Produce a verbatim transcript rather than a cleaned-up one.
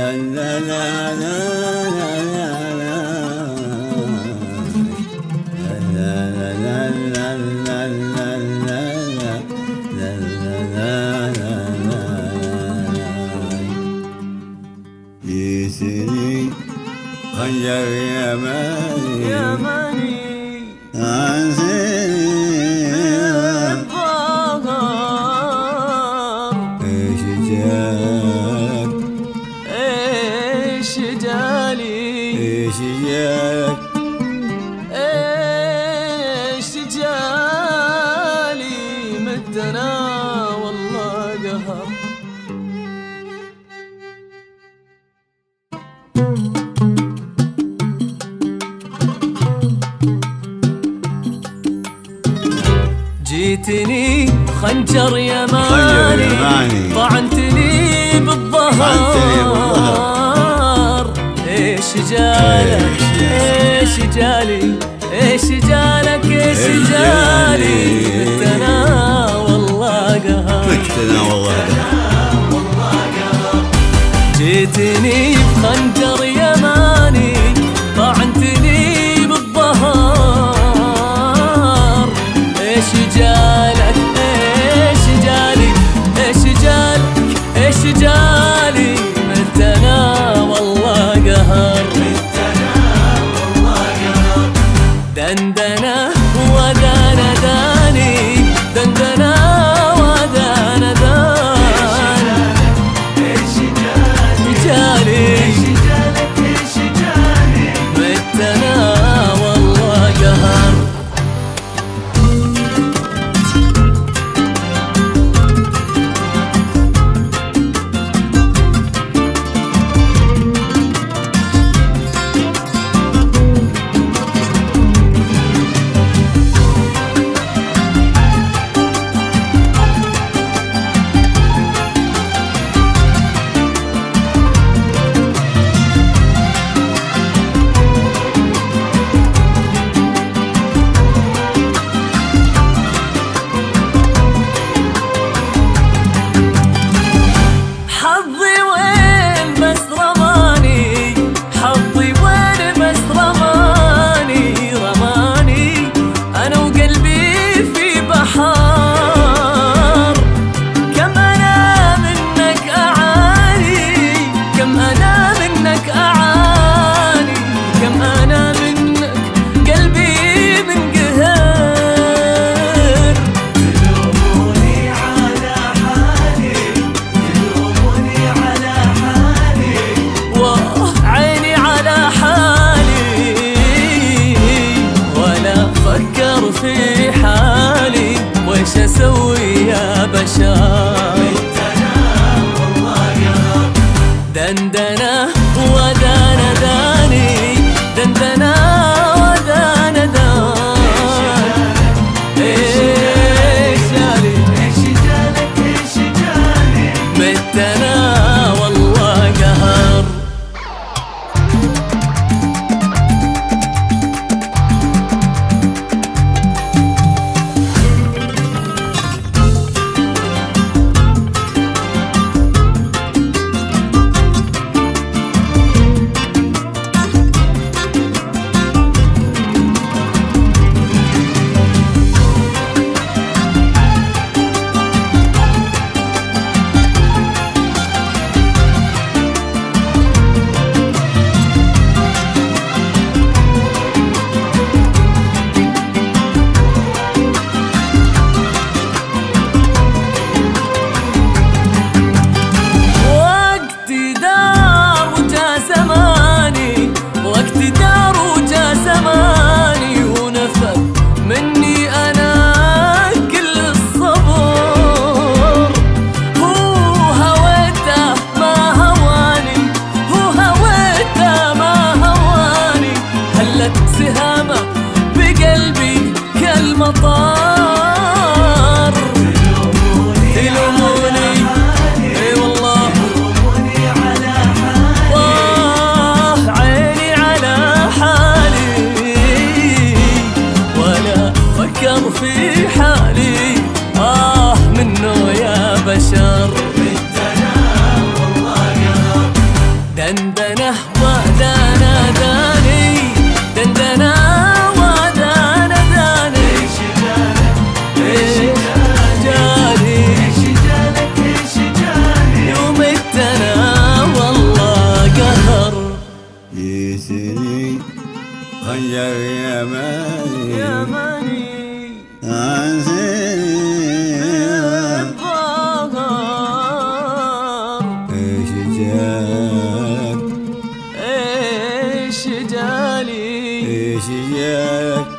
جيتني خنجر يماني يماني عن الظهر. ايش جاك ايش جالي ايش جاك ايش جالي متنا والله قهر. جيتني خنجر يماني طعنتني بالظهر. ايش جالك ايش جالي ايش جالك ايش جالي متنا والله قهر متنا والله قهر. جيتني بخنجر يماني طعنتني بالظهر. ايش جالك ايش جالي ايش جالك ايش جالي متنا والله قهر متنا والله قهر. دندنه ودانا داني دندنه ودانا داني ايش جالي جالي ايش جالك ايش جالي متنا والله قهر. عندني خنجر يماني يماني ايش جاك ايش جالي ايش جاك